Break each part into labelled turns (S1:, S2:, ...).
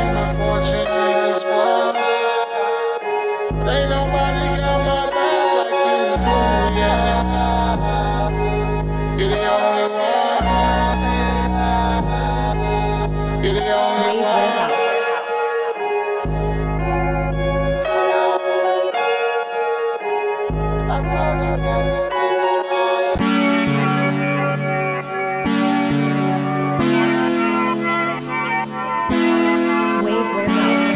S1: fame and fortune in this world. But ain't nobody got my back like you do, yeah. You're the only one. You're the only one. I told you that it's
S2: Wave Warehouse.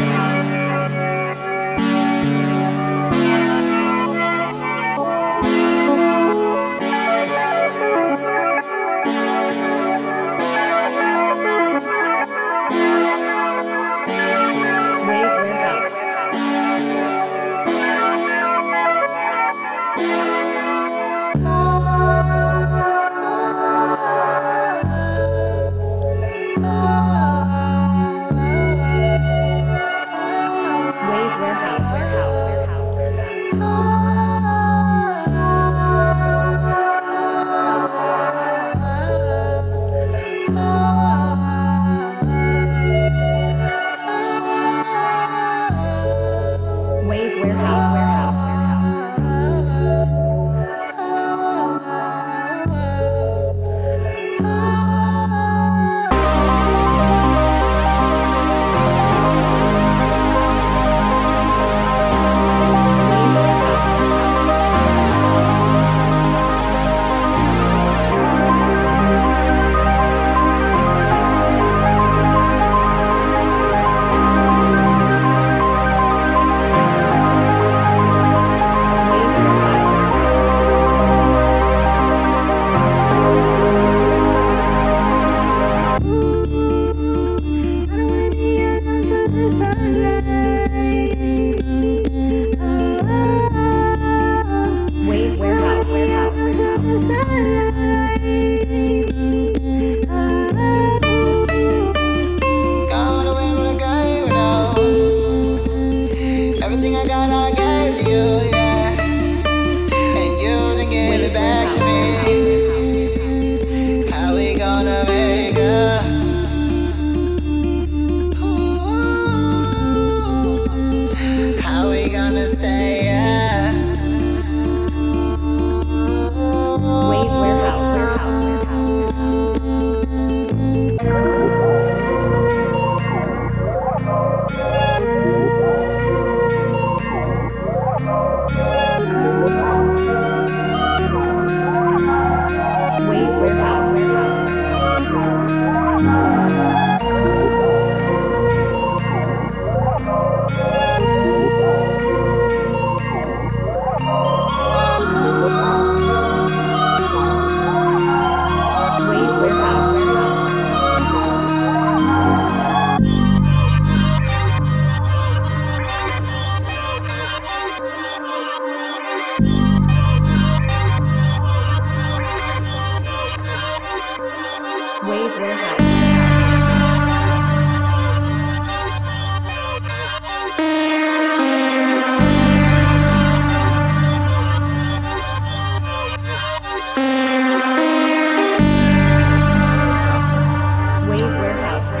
S2: Wave Warehouse. Wave Warehouse. Wave Warehouse. Wave Warehouse.
S1: gone away when I gave it all. Everything I got, I gave to you, yeah. And you didn't give it back to me. How we gonna make up? Ooh, how we gonna stay us?
S2: Wave Warehouse. Wave Warehouse. Wave Warehouse. Wave Warehouse. Wave Warehouse.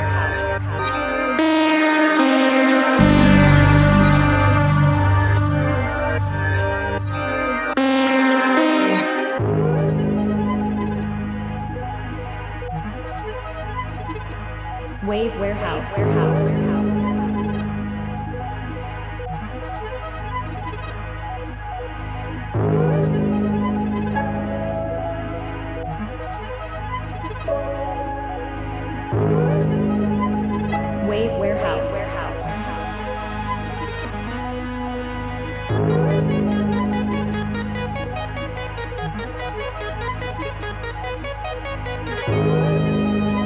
S2: Wave Warehouse. Wave Warehouse.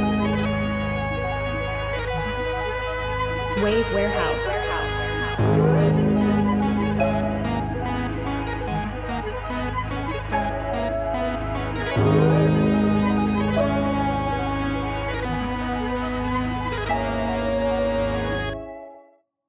S2: Wave Warehouse.